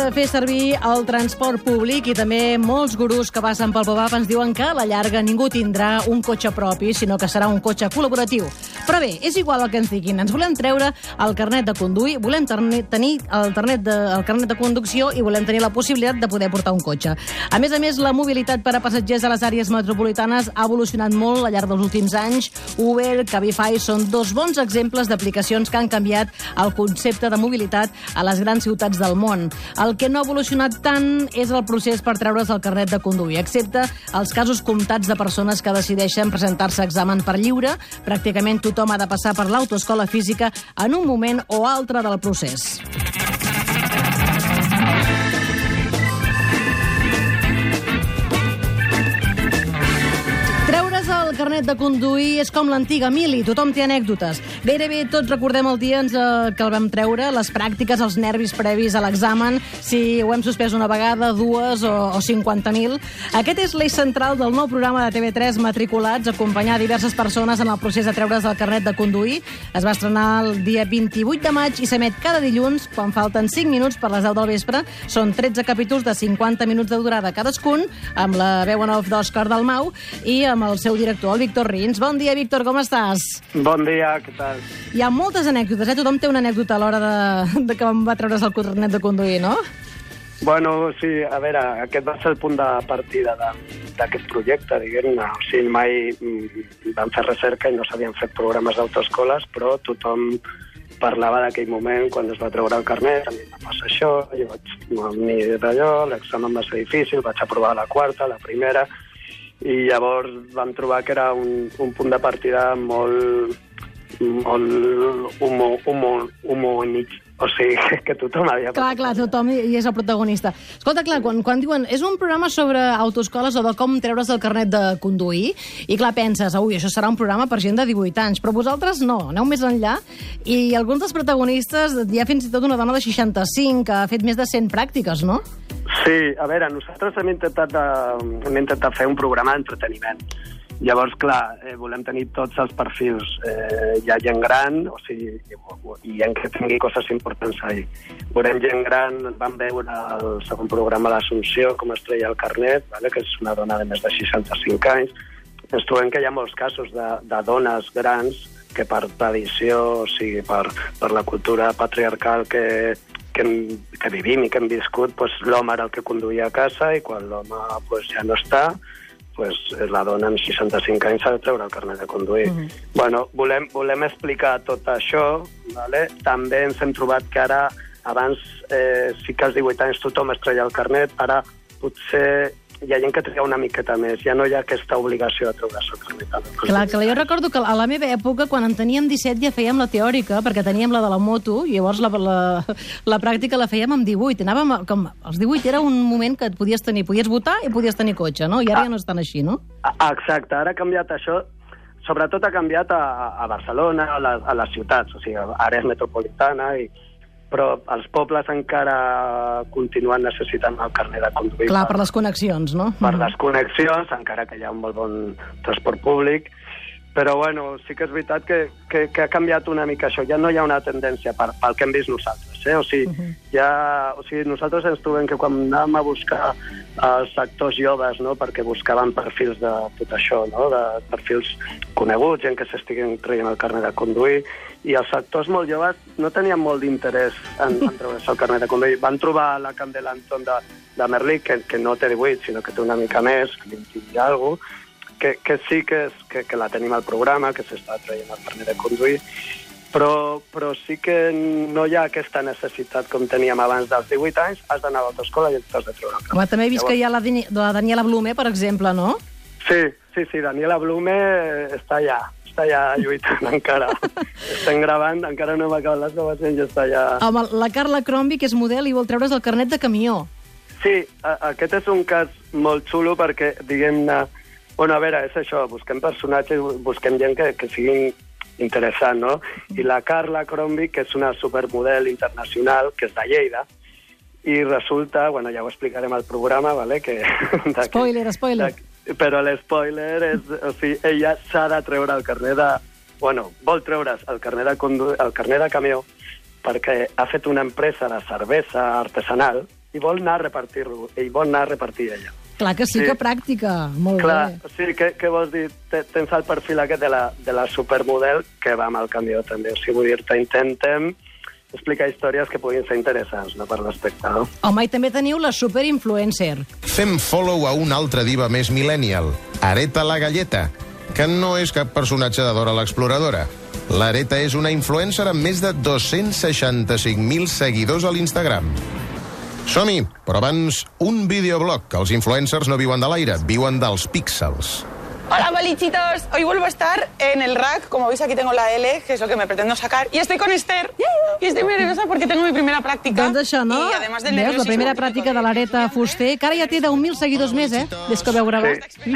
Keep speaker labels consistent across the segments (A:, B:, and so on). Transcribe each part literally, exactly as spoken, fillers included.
A: de fer servir el transport públic i també molts gurus que passen pel pop-up ens diuen que a la llarga ningú tindrà un cotxe propi, sinó que serà un cotxe col·laboratiu. Però bé, és igual el que ens diguin. Ens volem treure el carnet de conduir, volem tenir el carnet de, el carnet de conducció i volem tenir la possibilitat de poder portar un cotxe. A més a més, la mobilitat per a passatgers a les àrees metropolitanes ha evolucionat molt al llarg dels últims anys. Uber, Cabify són dos bons exemples d'aplicacions que han canviat el concepte de mobilitat a les grans ciutats del món. El que no ha evolucionat tant és el procés per treure's el carnet de conduir, excepte els casos comptats de persones que decideixen presentar-se a examen per lliure. Pràcticament tothom ha de passar per l'autoescola física en un moment o altre del procés. El carnet de conduir és com l'antiga mili, tothom té anècdotes. Gairebé tots recordem el dia que el vam treure, les pràctiques, els nervis previs a l'examen, si ho hem suspès una vegada, dues o, o cinquanta mil. Aquest és l'eix central del nou programa de T V tres Matriculats, acompanyar diverses persones en el procés de treure's el carnet de conduir. Es va estrenar el dia vint-i-vuit de maig i s'emet cada dilluns, quan falten cinc minuts per les deu del vespre. Són tretze capítols de cinquanta minuts de durada cadascun, amb la veu en off d'Òscar Dalmau i amb el seu director, el Víctor Rins. Bon dia, Víctor, com estàs?
B: Bon dia, què tal?
A: Hi ha moltes anècdotes, eh? Tothom té una anècdota a l'hora de, de que va treure's el carnet de conduir, no?
B: Bueno, sí, a veure, aquest va ser el punt de partida d'aquest projecte, diguem-ne. O sigui, mai vam fer recerca i no s'havien fet programes d'autoescoles, però tothom parlava d'aquell moment quan es va treure el carnet. A mi em va passar això, jo vaig venir d'allò, l'examen va ser difícil, vaig aprovar la quarta, la primera, i llavors vam trobar que era un, un punt de partida molt, molt homo, homo, homogènic, o sigui, que tothom havia...
A: Clar, clar, tothom hi és el protagonista. Escolta, clar, quan, quan diuen és un programa sobre autoescoles o de com treure's el carnet de conduir, i clar, penses, ui, això serà un programa per gent de divuit anys, però vosaltres no, aneu més enllà, i alguns dels protagonistes, hi ha fins i tot una dona de seixanta-cinc que ha fet més de cent pràctiques, no?
B: Sí, a veure, nosaltres hem intentat, de, hem intentat fer un programa d'entreteniment. Llavors, clar, eh, volem tenir tots els perfils. Eh, hi ha gent gran, o sigui, i gent que tingui coses importants ahí. Veurem gent gran, vam veure el segon programa l'Assumpció, com es treia el carnet, vale? Que és una dona de més de seixanta-cinc anys. Ens trobem que hi ha molts casos de, de dones grans que per tradició, o sigui, per, per la cultura patriarcal que, que, hem, que vivim i que hem viscut, pues, l'home era el que conduïa a casa i quan l'home pues, ja no està, pues, la dona amb seixanta-cinc anys s'ha de treure el carnet de conduir. Mm -hmm. Bueno, volem, volem explicar tot això, vale? També ens hem trobat que ara, abans eh, sí que als divuit anys tothom es treia el carnet, ara potser hi ha gent que triga una miqueta més, ja no hi ha aquesta obligació de treure's el carnet.
A: Clar, que jo recordo que a la meva època, quan en teníem disset, ja fèiem la teòrica, perquè teníem la de la moto, i llavors la, la, la pràctica la fèiem amb divuit. Anàvem, com, els divuit era un moment que et podies tenir, podies votar i podies tenir cotxe, no? I ara ah, ja no estan així, no?
B: Exacte, ara ha canviat això, sobretot ha canviat a, a Barcelona, a, la, a les ciutats, o sigui, a àrees metropolitanes, i però els pobles encara continuen necessitant el carnet de conduir.
A: Clar, per, per les connexions, no?
B: Per les connexions, encara que hi ha un molt bon transport públic. Però, bueno, sí que és veritat que, que, que ha canviat una mica això. Ja no hi ha una tendència per, pel que hem vist nosaltres, eh? O sigui, uh -huh. ja, o sigui, nosaltres ens trobem que quan anàvem a buscar els sectors joves, no?, perquè buscaven perfils de tot això, no?, de perfils coneguts, gent que s'estiguin traient el carnet de conduir, i els sectors molt joves no tenien molt d'interès en, en treure's el carnet de conduir. Van trobar la Candela Anton de, de Merlí, que, que no té divuit, sinó que té una mica més, vint i alguna cosa, que, que sí que, és, que, que la tenim al programa, que s'està traient el carnet de conduir, però, però sí que no hi ha aquesta necessitat com teníem abans dels divuit anys, has d'anar a l'autoescola i t'has de treure el carnet.
A: Home, també he vist Llavors... que hi ha la, la Daniela Blume, per exemple, no?
B: Sí, sí, sí, Daniela Blume està allà. Està ja lluitant encara. Estem gravant, encara no hem acabat les gravacions i està ja...
A: Home, la Carla Crombie, que és model i vol treure's el carnet de camió.
B: Sí, a, aquest és un cas molt xulo perquè, diguem-ne... Bueno, a veure, és això, busquem personatges, busquem gent que, que siguin interessant, no? I la Carla Crombie, que és una supermodel internacional, que és de Lleida, i resulta, bueno, ja ho explicarem al programa, ¿vale? Que,
A: spoiler, spoiler.
B: De, però l'espoiler és, o sigui, ella s'ha de treure el carnet de... Bueno, vol treure's el carnet de, condu... el carnet de camió perquè ha fet una empresa de cervesa artesanal, i vol anar a repartir-lo, i vol anar a repartir ella.
A: Clar que sí,
B: Sí.
A: que pràctica. Molt
B: Clar,
A: bé.
B: sí, què, què vols dir? Te- Tens el perfil aquest de la, de la supermodel que va amb el camió també. O sigui, vull dir-te, intentem explicar històries que puguin ser interessants, no, per l'espectador.
A: Home, i també teniu la superinfluencer.
C: Fem follow a una altra diva més millennial, Areta la Galleta, que no és cap personatge de Dora l'Exploradora. L'Areta és una influencer amb més de dos-cents seixanta-cinc mil seguidors a l'Instagram. Som-hi, però abans un videoblog, que els influencers no viuen de l'aire, viuen dels píxels.
D: Hola, bolichitos. Hoy vuelvo a estar en el rack. Como veis, aquí tengo la L, que es lo que me pretendo sacar. Y estoy con Esther. Y estoy muy nerviosa porque tengo mi primera práctica.
A: Doncs això, no?
D: Y además del
A: Veus, la
D: nerviosismo
A: primera
D: típico
A: pràctica de
D: de-
A: l'Areta Fuster, que ara ja té deu mil seguidors més, eh? Des que veu gravar.
B: Sí.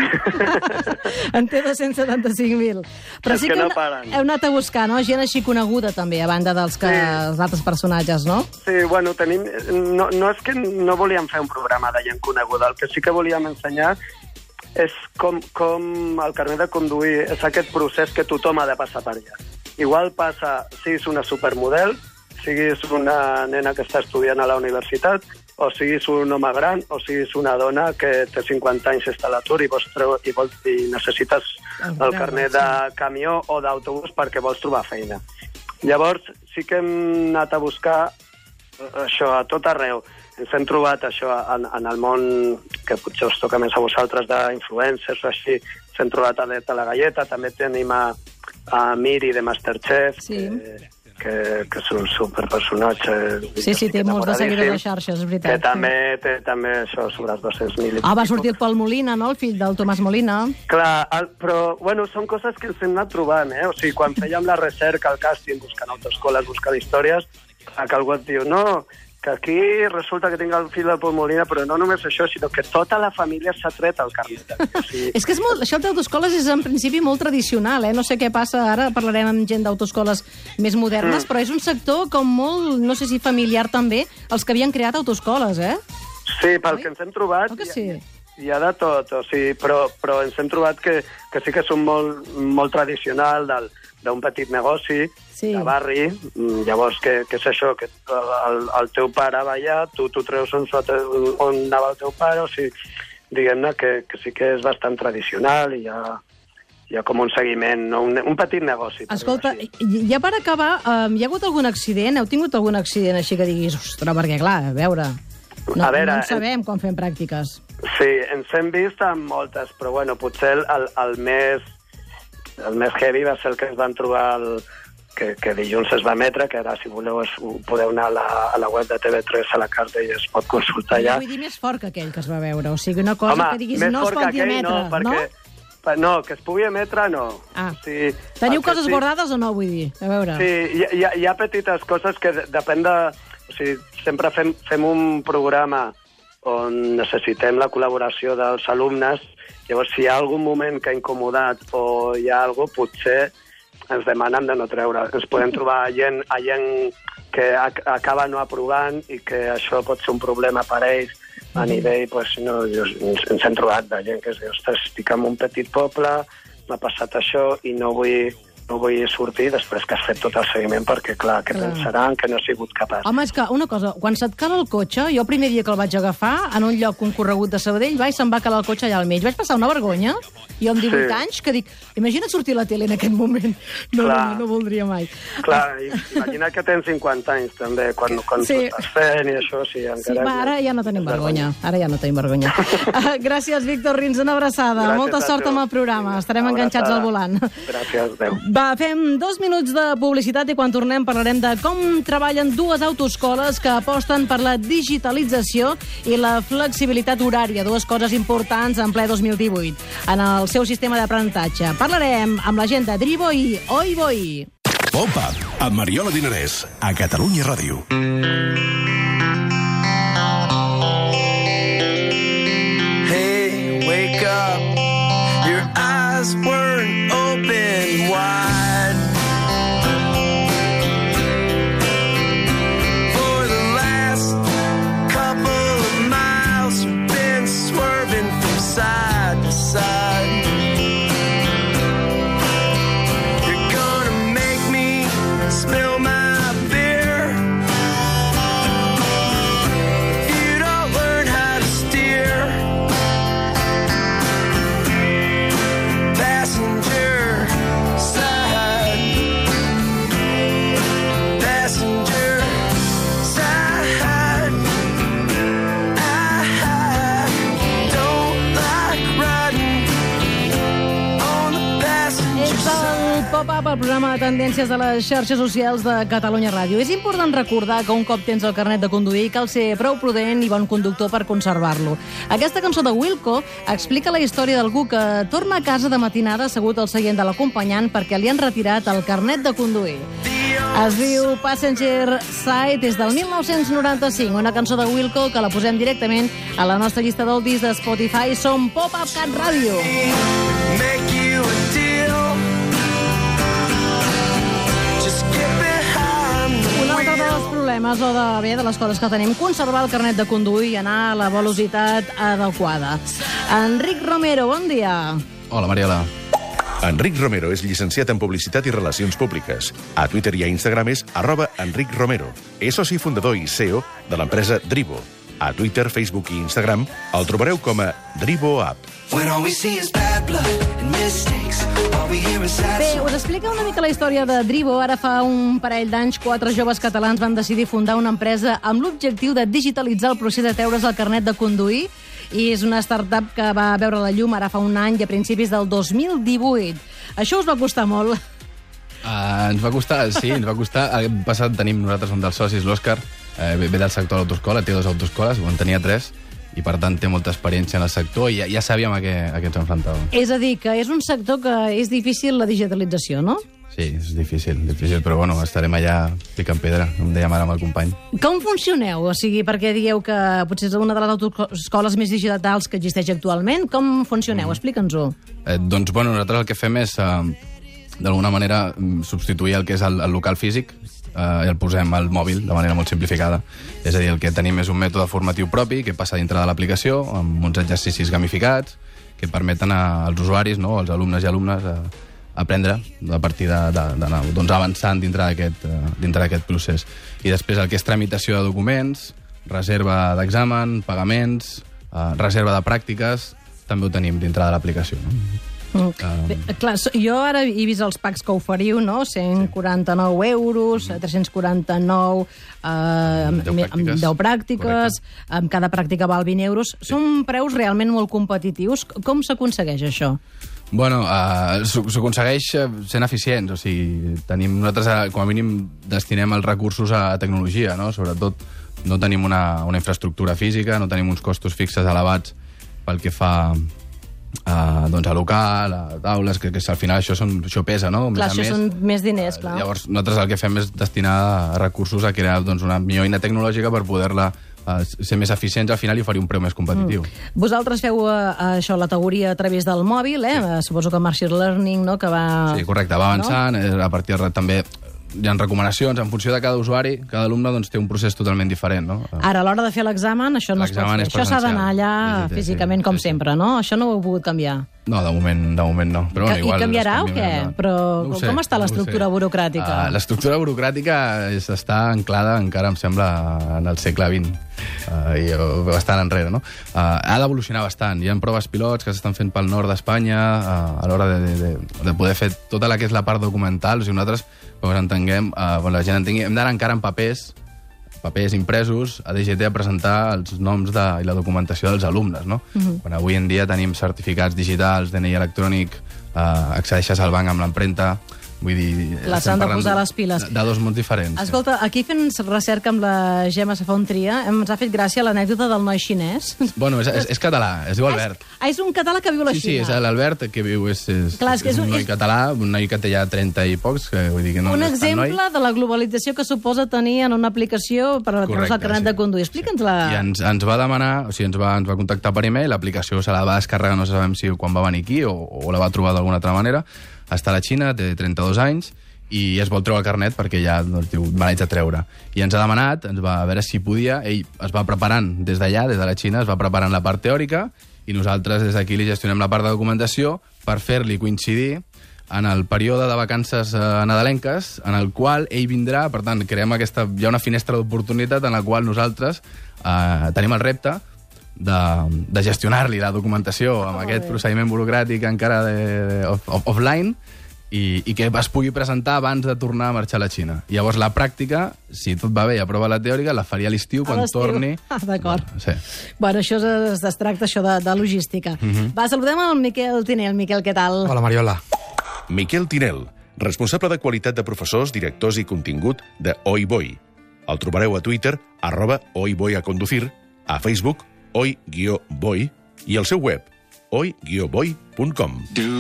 A: En té dos-cents setanta-cinc mil. Però
B: És
A: sí
B: que
A: que
B: no
A: heu-
B: paren.
A: heu anat a buscar, no? Gent així coneguda, també, a banda dels que,
B: Sí.
A: els altres personatges, no?
B: Sí, bueno, tenim... No, no és que no volíem fer un programa de gent coneguda, el que sí que volíem ensenyar és com, com el carnet de conduir, és aquest procés que tothom ha de passar per allà. Igual passa, siguis una supermodel, siguis una nena que està estudiant a la universitat, o siguis un home gran, o siguis una dona que té cinquanta anys i està a l'atur i, vols treu, i, vols, i necessites el carnet de camió o d'autobús perquè vols trobar feina. Llavors, sí que hem anat a buscar això a tot arreu. Ens hem trobat això en, en el món que potser us toca més a vosaltres d'influencers o així. S'hem trobat a Areta la Galleta, també tenim a, a Miri de Masterchef,
A: Sí.
B: que, que, que és un superpersonatge.
A: Sí, sí, té molts de seguidors a les
B: enamoradíssim,
A: xarxes, és veritat.
B: Que també té també això sobre els dos-cents mil.
A: Ah, va sortir el Pol Molina, no?, el fill del Tomàs Molina.
B: Clar, el, però, bueno, són coses que ens hem anat trobant, eh? O sigui, quan fèiem la recerca, el càsting, buscant autoescoles, buscant històries, que algú et diu, no, que aquí resulta que tinc el fill del Pol Molina, però no només això, sinó que tota la família s'ha tret el carnet. O sigui,
A: És que és molt, això d'autoescoles és en principi molt tradicional, eh? No sé què passa, ara parlarem amb gent d'autoescoles més modernes, mm. però és un sector com molt, no sé si familiar també, els que havien creat autoescoles, eh?
B: sí, pel
A: Oi?
B: que ens hem trobat...
A: Oh, que sí?
B: Hi ha de tot, o sigui, però, però ens hem trobat que, que sí que són molt, molt tradicional del, d'un petit negoci,
A: Sí.
B: de barri, llavors que, que és això, que el, el teu pare va allà, tu, tu treus on, on anava el teu pare, o sigui, diguem-ne que, que sí que és bastant tradicional i hi ha, hi ha com un seguiment, no? un, un petit negoci. per
A: Escolta,
B: dir-ho així.
A: ja per acabar, um, hi ha hagut algun accident? Heu tingut algun accident així que diguis, ostres, perquè clar, a veure, no,
B: A veure,
A: no en sabem quan fem pràctiques.
B: Sí, ens hem vist amb moltes, però bueno, potser el, el, el més el més heavy va ser el que es van trobar el, que, que dilluns es va emetre, que ara, si voleu, es, podeu anar a la, a la web de T V tres a la carta i es pot consultar allà.
A: Vull dir més fort que aquell que es va veure, o sigui, una cosa
B: Home,
A: que diguis
B: més
A: no es
B: fort que
A: pot
B: aquell,
A: emetre,
B: no, perquè, no? No, que es pugui emetre, no.
A: Ah.
B: O sigui,
A: Teniu
B: el que
A: coses
B: sí-
A: guardades o no, vull dir? A veure.
B: Sí, hi, hi, ha, hi ha petites coses que de- depèn de... O sigui, sempre fem, fem un programa on necessitem la col·laboració dels alumnes, llavors si hi ha algun moment que ha incomodat o hi ha alguna cosa, potser ens demanen de no treure. Ens podem trobar gent, a gent que ac acaba no aprovant i que això pot ser un problema per a ells a nivell, pues, no, jo, ens, ens hem trobat de gent que es diu, ostres, estic en un petit poble, m'ha passat això i no vull, no vull sortir després que has fet tot el seguiment perquè, clar, que
A: Clar.
B: pensaran que no he sigut capaç.
A: Home, és que una cosa, quan se't cala el cotxe, jo el primer dia que el vaig agafar, en un lloc concorregut de Sabadell, vaig, se'm va calar el cotxe allà al mig. Vaig passar una vergonya, jo amb divuit
B: Sí.
A: anys, que dic, imagina't sortir a la tele en aquest moment. No,
B: Clar.
A: no, no voldria mai.
B: Clar, i imagina que tens cinquanta anys, també, quan, quan
A: Sí.
B: sí. tu estàs fent i això, sí,
A: Sí,
B: encara...
A: va, ara ja no tenim vergonya. Ara ja no tenim vergonya. Uh, gràcies, Víctor Rins, una abraçada.
B: Gràcies
A: Molta
B: a
A: sort
B: tu.
A: amb el programa. Estarem
B: Una
A: enganxats
B: abraçada.
A: al volant.
B: Gràcies, adéu.
A: Va, fem dos minuts de publicitat i quan tornem parlarem de com treballen dues autoescoles que aposten per la digitalització i la flexibilitat horària, dues coses importants en ple dos mil divuit en el seu sistema d'aprenentatge. Parlarem amb la gent de Drivo i Oi Boi.
E: Pop-up, amb Mariola Dinarès, a Catalunya Ràdio.
F: Hey, wake up. Your eyes weren't open wide. For the last couple of miles, you've been swerving from side to side. You're gonna make me spill my beer.
A: Pop-Up, el programa de tendències de les xarxes socials de Catalunya Ràdio. És important recordar que un cop tens el carnet de conduir cal ser prou prudent i bon conductor per conservar-lo. Aquesta cançó de Wilco explica la història d'algú que torna a casa de matinada assegut al seient de l'acompanyant perquè li han retirat el carnet de conduir. Es diu Passenger Side, des del mil nou-cents noranta-cinc, una cançó de Wilco que la posem directament a la nostra llista d'oldies de Spotify. Som Pop-Up Cat Ràdio.
F: Make you a deal. Just get behind the
A: Un altre dels problemes o de, bé, de les coses que tenim, conservar el carnet de conduir i anar a la velocitat adequada. Enric Romero, bon dia.
G: Hola, Mariola.
E: Enric Romero és llicenciat en Publicitat i Relacions Públiques. A Twitter i a Instagram és arroba Enric Romero. És soci fundador i C E O de l'empresa Drivo. A Twitter, Facebook i Instagram el trobareu com a Drivo App.
F: when all we see is bad blood and mistakes. All we hear is sad
A: Bé, us explica una mica la història de Drivo. Ara fa un parell d'anys, quatre joves catalans van decidir fundar una empresa amb l'objectiu de digitalitzar el procés de treure's el carnet de conduir, i és una startup que va veure la llum ara fa un any, a principis del dos mil divuit. Això us va costar molt.
G: Uh, ens va costar, sí, ens va costar. L'any passat tenim nosaltres un dels socis, l'Òscar, eh, ve del sector de l'autoescola, té dues autoescoles, en tenia tres, i per tant té molta experiència en el sector i ja, ja sabíem a què, a què ens enfrontàvem.
A: És a dir, que és un sector que és difícil la digitalització, no?
G: Sí, és difícil, difícil, però bueno, estarem allà picant pedra, com dèiem ara amb el company.
A: Com funcioneu? O sigui, perquè dieu que potser és una de les autoescoles més digitals que existeix actualment. Com funcioneu? Explica'ns-ho.
G: Eh, doncs, bueno, nosaltres el que fem és, eh, d'alguna manera, substituir el que és el, el local físic eh, i el posem al mòbil de manera molt simplificada. És a dir, el que tenim és un mètode formatiu propi que passa dintre de l'aplicació, amb uns exercicis gamificats que permeten als usuaris, no, als alumnes i alumnes, a, aprendre a partir d'anar de, de, doncs, avançant dintre d'aquest uh, dintre d'aquest procés. I després el que és tramitació de documents, reserva d'examen, pagaments, uh, reserva de pràctiques, també ho tenim dintre de l'aplicació. No?
A: Mm. Bé, clar, jo ara he vist els packs que oferiu, no? cent quaranta-nou euros, tres-cents quaranta-nou eh, amb,
G: deu pràctiques.
A: amb deu pràctiques,
G: Correcte.
A: amb cada pràctica val vint euros. Sí. Són preus realment molt competitius. Com s'aconsegueix això?
G: Bueno, uh, s'aconsegueix sent eficients, o sigui, tenim, nosaltres uh, com a mínim destinem els recursos a tecnologia, no? Sobretot no tenim una, una infraestructura física, no tenim uns costos fixes elevats pel que fa Uh, doncs a local, a taules, que, que al final això, són, això pesa, no?
A: Clar,
G: més
A: això
G: més,
A: són més diners, clar.
G: Llavors, nosaltres el que fem és destinar recursos a crear doncs, una millor eina tecnològica per poder-la uh, ser més eficients al final i oferir un preu més competitiu.
A: Mm. Vosaltres feu uh, això, la teoria a través del mòbil, eh? Sí. Suposo que Machine Learning, no?, que va...
G: Sí, correcte, va avançant, no? A partir de també hi ha recomanacions, en funció de cada usuari, cada alumne doncs, té un procés totalment diferent, no?
A: Ara, a l'hora de fer l'examen, això no es pot fer. Això s'ha d'anar allà
G: sí, sí,
A: físicament,
G: sí,
A: com
G: sí, sí.
A: sempre, no? Això no ho heu pogut canviar.
G: No, de moment, de moment no. Però, bueno, igual,
A: I canviarà o què?
G: No.
A: Però
G: no
A: com
G: sé,
A: està l'estructura
G: no
A: burocràtica?
G: Uh, l'estructura burocràtica és, està anclada, encara em sembla, en el segle vint. Uh, i uh, bastant enrere, no? Uh, ha d'evolucionar bastant. Hi ha proves pilots que s'estan fent pel nord d'Espanya uh, a l'hora de, de, de poder fer tota la que és la part documental. O sigui, nosaltres, com ens entenguem, uh, quan la gent entengui, hem d'anar encara en papers, papers impresos a D G T a presentar els noms de, i la documentació dels alumnes, no? Uh-huh. Quan avui en dia tenim certificats digitals, D N I electrònic, uh, accedeixes al banc amb l'empremta. Vull dir...
A: Les han de posar les piles.
G: De, de dos mons diferents.
A: Escolta, aquí fent recerca amb la Gemma Safontria, ens ha fet gràcia l'anècdota del noi xinès.
G: Bueno, és, és, és català, es diu Albert.
A: Ah, és un català que viu a la
G: Sí,
A: Xina.
G: sí, és l'Albert que viu, és, és,
A: Clar, és, que
G: és un noi
A: és...
G: català, un noi que té ja trenta i pocs, que vull dir que no,
A: un
G: no és tan noi.
A: exemple de la globalització que suposa tenir en una aplicació per treure el carnet
G: sí.
A: de conduir. Explica'ns-la.
G: I ens, ens va demanar, o sigui, ens va, ens va contactar per e-mail, l'aplicació se la va descarregar, no sabem si quan va venir aquí o, o la va trobar d'alguna altra manera. Està a la Xina, té trenta-dos anys, i es vol treure el carnet perquè ja doncs, diu, me l'haig de treure. I ens ha demanat, ens va a veure si podia, ell es va preparant des d'allà, des de la Xina, es va preparant la part teòrica, i nosaltres des d'aquí li gestionem la part de documentació per fer-li coincidir en el període de vacances eh, nadalenques, en el qual ell vindrà, per tant, creem aquesta, hi ha una finestra d'oportunitat en la qual nosaltres eh, tenim el repte de, de gestionar-li la documentació amb oh, aquest bé. procediment burocràtic encara de, de, off, off, offline, i, i que es pugui presentar abans de tornar a marxar a la Xina. I llavors la pràctica, si tot va bé i aprova la teòrica, la faria a l'estiu quan torni.
A: Ah, d'acord.
G: Bueno, sí.
A: Bueno, això es, es tracta això de, de logística. Uh-huh. Va, saludem el Miquel Tinell. Miquel, què tal?
H: Hola, Mariola.
E: Miquel Tinell, responsable de qualitat de professors, directors i contingut de Oi Boi. El trobareu a Twitter, arroba Oi Boi a conducir, a Facebook, oi guió boi, i al seu web, oi guió boi punt com.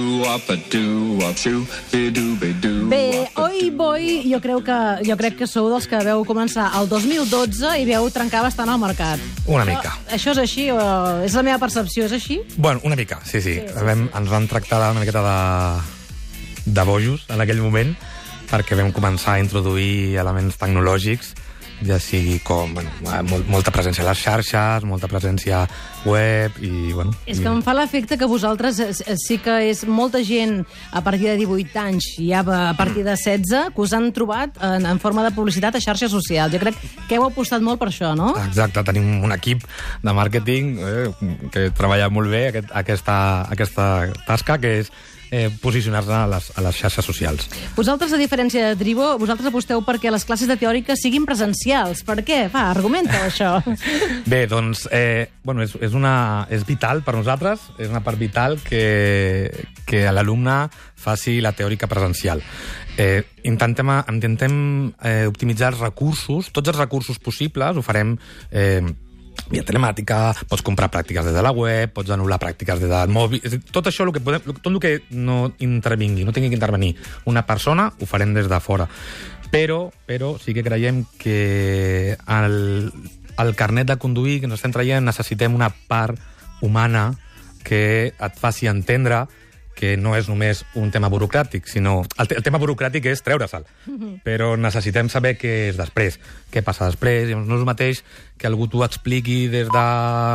A: Bé, Oi Boi, jo crec que, jo crec que sou dels que veu començar el dos mil dotze i veu trencar bastant el mercat.
H: Una mica.
A: Això, això és així? O és la meva percepció, és així?
H: Bueno, una mica, sí, sí.
A: Sí, sí,
H: vam, ens van tractar una miqueta de, de bojos en aquell moment, perquè vam començar a introduir elements tecnològics, ja sigui com bueno, molt, molta presència a les xarxes, molta presència web i... Bueno,
A: és que em fa l'efecte que vosaltres sí que és molta gent a partir de divuit anys i ja a partir de setze que us han trobat en, en forma de publicitat a xarxes socials. Jo crec que heu apostat molt per això, no?
H: Exacte, tenim un equip de màrqueting eh, que treballa molt bé aquest, aquesta, aquesta tasca, que és eh, posicionar-se a, les, a les xarxes socials.
A: Vosaltres, a diferència de Dribo, vosaltres aposteu perquè les classes de teòrica siguin presencials. Per què? Va, argumenta això.
H: Bé, doncs, eh, bueno, és, és, una, és vital per nosaltres, és una part vital que, que l'alumne faci la teòrica presencial. Eh, intentem intentem eh, optimitzar els recursos, tots els recursos possibles, ho farem... Eh, via telemàtica, pots comprar pràctiques des de la web, pots anul·lar pràctiques des del mòbil... Tot això, el que podem, tot el que no intervingui, no tingui que intervenir una persona, ho farem des de fora. Però, però sí que creiem que el, el carnet de conduir que ens estem traient necessitem una part humana que et faci entendre que no és només un tema burocràtic, sinó... El, te el tema burocràtic és treure-se'l, però necessitem saber què és després, què passa després, no és el mateix que algú t'ho expliqui des de...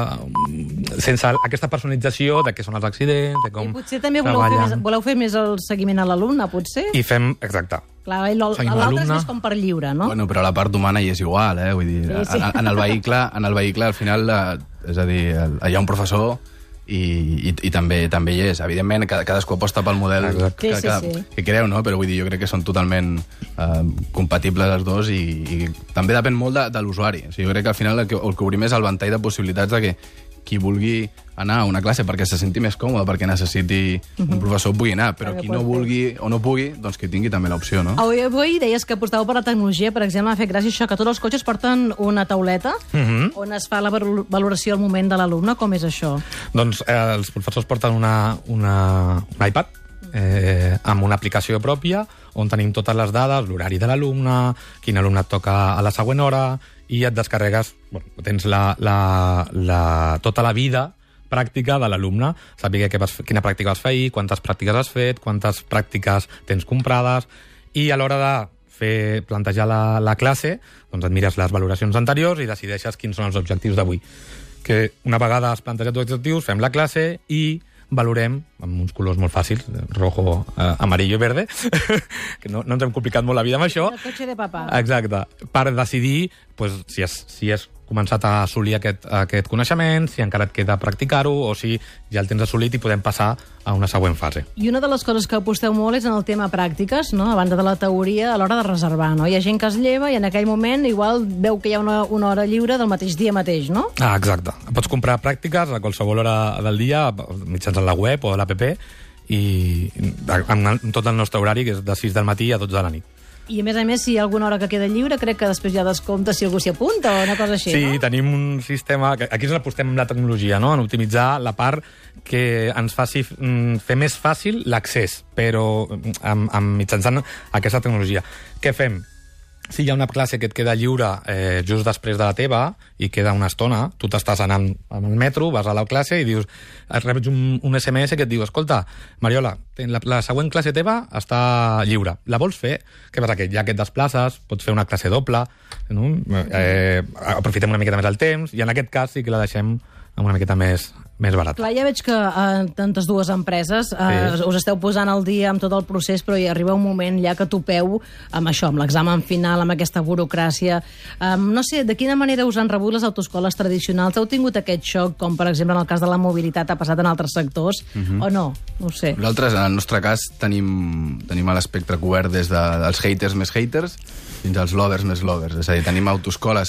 H: sense aquesta personalització de què són els accidents, de com...
A: I potser també voleu fer, més, voleu fer més el seguiment a l'alumne, potser?
H: I fem, exacte.
A: Clar, l'altre és més com per lliure, no?
G: Bueno, però la part humana hi és igual, eh? Vull dir, sí, sí. En, en, el vehicle, en el vehicle, al final, és a dir, hi ha un professor i, i, i també també hi és. Evidentment, cadascú aposta pel model que,
A: sí, sí,
G: que,
A: sí.
G: que creu, no? Però vull dir, jo crec que són totalment eh, compatibles els dos i, i també depèn molt de, de l'usuari. O sigui, jo crec que al final el que, el que obrim és el ventall de possibilitats de que qui vulgui anar a una classe perquè se senti més còmode, perquè necessiti un professor pugui anar, però qui no vulgui o no pugui, doncs que tingui també l'opció, no?
A: Avui deies que apostàveu per la tecnologia, per exemple, m'ha fet gràcia això, que tots els cotxes porten una tauleta uh -huh. on es fa la valoració al moment de l'alumne. Com és això?
H: Doncs eh, els professors porten una, una, un iPad eh, amb una aplicació pròpia on tenim totes les dades, l'horari de l'alumne, quin alumne et toca a la següent hora, i et descarregues, bueno, tens la, la, la, tota la vida pràctica de l'alumne, saber que vas, quina pràctica vas fer ahir, quantes pràctiques has fet, quantes pràctiques tens comprades, i a l'hora de fer, plantejar la, la classe, doncs et mires les valoracions anteriors i decideixes quins són els objectius d'avui. Que una vegada has plantejat els objectius, fem la classe i valorem amb uns colors molt fàcils, rojo, eh, amarillo i verde, que no, no ens hem complicat molt la vida amb això.
A: El cotxe de papà.
H: Exacte. Per decidir pues, si has, si has començat a assolir aquest, aquest coneixement, si encara et queda practicar-ho, o si ja el tens assolit i podem passar a una següent fase.
A: I una de les coses que aposteu molt és en el tema pràctiques, no? A banda de la teoria, a l'hora de reservar, no? Hi ha gent que es lleva i en aquell moment igual veu que hi ha una, una hora lliure del mateix dia mateix, no?
H: Ah, exacte. Pots comprar pràctiques a qualsevol hora del dia, mitjançant la web o l'app, i amb tot el nostre horari, que és de sis del matí a dotze de la nit.
A: I, a més a més, si hi ha alguna hora que queda lliure, crec que després hi ha descompte si algú s'hi apunta o una cosa així,
H: sí,
A: no?
H: Sí, tenim un sistema... Que aquí ens apostem amb la tecnologia, no? En optimitzar la part que ens faci mm, fer més fàcil l'accés, però amb, amb mitjançant aquesta tecnologia. Què fem? Si hi ha una classe que et queda lliure eh, just després de la teva i queda una estona, tu t'estàs anant amb el metro, vas a la classe i dius, reps un, un esse eme esse que et diu, escolta, Mariola, la, la següent classe teva està lliure. La vols fer? Què passa? Que ja que et desplaces, pots fer una classe doble, no? eh, aprofitem una miqueta més el temps i en aquest cas sí que la deixem amb una miqueta més, més barat.
A: Clar, ja veig que eh, tantes dues empreses eh, sí. us esteu posant al dia amb tot el procés, però hi arriba un moment ja que topeu amb això, amb l'examen final, amb aquesta burocràcia. Um, no sé, de quina manera us han rebut les autoescoles tradicionals? Heu tingut aquest xoc, com per exemple en el cas de la mobilitat ha passat en altres sectors, uh-huh. o no? No ho sé.
G: Nosaltres, en el nostre cas, tenim, tenim l'espectre cobert des de, dels haters més haters fins als lovers més lovers. És a dir, tenim autoescoles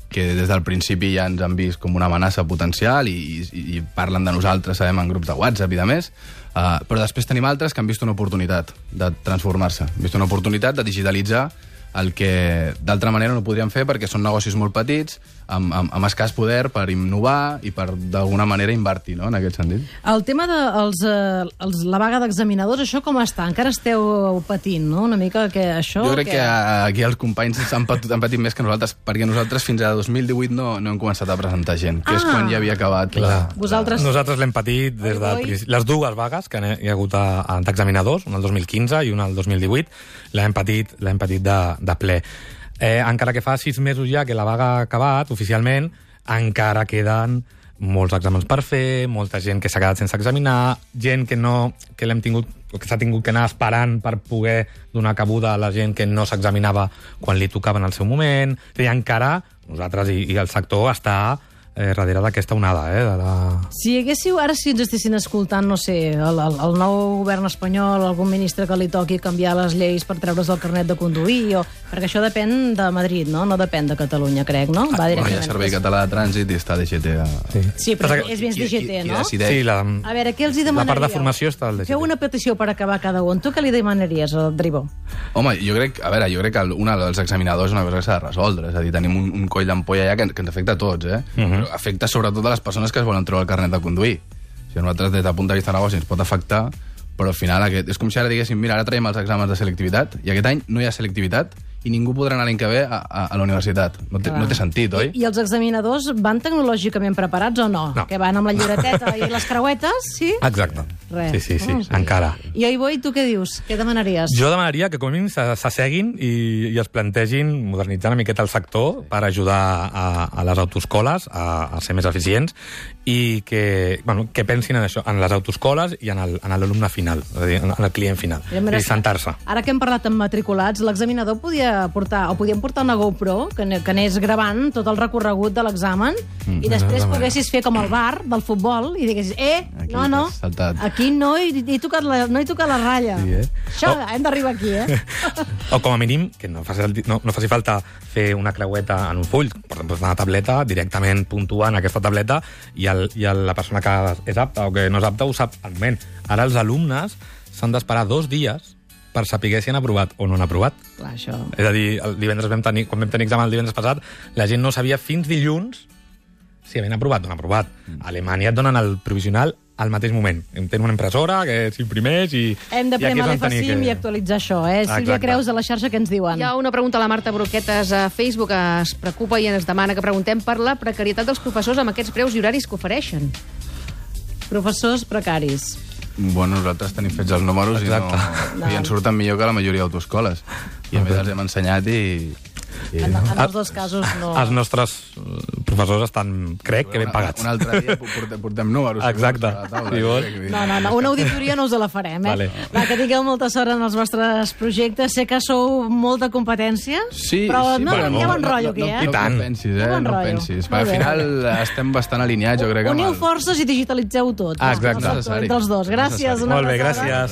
G: que des del principi ja ens han vist com una amenaça potencial i, i, i parlen de nosaltres, sabem, en grups de WhatsApp i de més, uh, però després tenim altres que han vist una oportunitat de transformar-se, han vist una oportunitat de digitalitzar el que d'altra manera no podríem fer perquè són negocis molt petits, amb, amb, amb escàs poder per innovar i per d'alguna manera invertir, no?, en aquest sentit.
A: El tema de els, eh, els, la vaga d'examinadors, això com està? Encara esteu patint, no?, una mica que això...
G: Jo crec
A: que,
G: que aquí els companys han patit, han patit més que nosaltres, perquè nosaltres fins a dos mil divuit no, no hem començat a presentar gent, que ah. és quan ja havia acabat.
H: Clar.
A: Vosaltres...
H: Nosaltres l'hem patit des de les dues vagues que hi ha hagut d'examinadors, una el dos mil quinze i una el dos mil divuit, l'hem patit, l'hem patit de, de ple. Eh, encara que fa sis mesos ja que la vaga ha acabat, oficialment, encara queden molts exàmens per fer, molta gent que s'ha quedat sense examinar, gent que no que l'hem tingut que s'ha tingut que anar esperant per poder donar cabuda a la gent que no s'examinava quan li tocava en el seu moment. I encara nosaltres i, i el sector està eh, darrere d'aquesta onada. Eh, de la...
A: Si haguéssiu, ara si ens estessin escoltant, no sé, el, el, el nou govern espanyol, algun ministre que li toqui canviar les lleis per treure's el carnet de conduir, o... perquè això depèn de Madrid, no? No depèn de Catalunya, crec, no? Va
G: directament. Hi ha Servei Català de Trànsit i està D G T. A...
A: Sí. sí, però és més D G T, no?
G: Sí,
H: la,
A: a veure, què els hi demanaríeu?
H: La part de formació està al D G T.
A: Feu una petició per acabar cada un. Tu què li demanaries, Dribó?
G: Home, jo crec, a veure, jo crec que una dels examinadors és una cosa que s'ha de resoldre. És a dir, tenim un, un coll d'ampolla allà que, que ens afecta a tots, eh? Uh -huh. Però afecta sobretot a les persones que es volen treure el carnet de conduir. O sigui, a nosaltres, des del punt de vista de negoci, ens pot afectar, però al final aquest, és com si ara diguéssim, mira, ara traiem els exàmens de selectivitat, i aquest any no hi ha selectivitat, i ningú podrà anar l'any que ve a, a, a la universitat. No té, no té sentit, oi?
A: I, I els examinadors van tecnològicament preparats o no?
H: No.
A: Que van amb la llibreteta i les creuetes, sí?
H: Exacte.
A: Res.
H: Sí, sí, sí,
A: Oh,
H: sí, encara.
A: I oi, Boi, tu què dius? Què demanaries?
H: Jo demanaria que com a mínim s'asseguin i, i es plantegin modernitzar una miqueta el sector per ajudar a, a les autoescoles a, a ser més eficients i que, bueno, que pensin en això, en les autoescoles i en l'alumne final, és a dir, en el client final, i sentar-se.
A: Ara que hem parlat amb matriculats, l'examinador podia portar, o podien portar una GoPro que, que anés gravant tot el recorregut de l'examen mm, i després poguessis fer com el bar del futbol i diguessis, eh,
G: aquí
A: no, no, aquí no he, he tocat la, no he tocat la ratlla.
H: Sí, eh?
A: Això,
H: oh.
A: hem d'arribar aquí, eh?
H: O com a mínim, que no faci, no, no faci falta fer una creueta en un full, per exemple, una tableta, directament puntuant aquesta tableta i, el, i el, la persona que és apta o que no és apta ho sap al moment. Ara els alumnes s'han d'esperar dos dies per saber si han aprovat o no han aprovat.
A: Clar, això...
H: És a dir, el divendres vam tenir, quan vam tenir examen el divendres passat, la gent no sabia fins dilluns si havien aprovat o no han aprovat. A Alemanya et donen el provisional al mateix moment. Tenen una impressora que s'imprimeix i...
A: Hem de premer l'F cinc que... i actualitzar això, eh?
H: Exacte.
A: Sílvia Creus, a la xarxa, què ens diuen?
I: Hi ha una pregunta a la Marta Broquetes a Facebook que es preocupa i ens demana que preguntem per la precarietat dels professors amb aquests preus i horaris que ofereixen.
A: Professors precaris.
G: Bueno, nosaltres tenim fets els números
H: Exacte.
G: i, no, i ens surten millor que la majoria d'autoescoles. I a més els hem ensenyat i... i...
A: En, en els dos casos no...
H: Els nostres professors estan, crec, que ben pagats.
G: Un altre dia portem, portem números.
H: Exacte.
G: Si
H: vols.
A: No, no, no, una auditoria no us la farem, eh?
H: Vale.
A: Va, que tingueu molta sort en els vostres projectes. Sé que sou molta competència,
G: Sí,
A: però
G: sí,
A: no,
G: bueno,
A: hi ha bon
G: no,
A: rotllo
G: no,
A: aquí,
G: no,
A: eh?
G: no,
H: tant.
G: No pensis, eh?
A: Que bon
G: No
A: rotllo.
G: pensis.
A: Molt
G: Al
A: bé.
G: final estem bastant alineats, jo crec, amb
A: Uniu
G: el...
A: forces i digitalitzeu tot.
H: Ah, exacte.
A: Entre els dos. Gràcies. Una
H: Molt bé,
A: abraçada.
H: gràcies.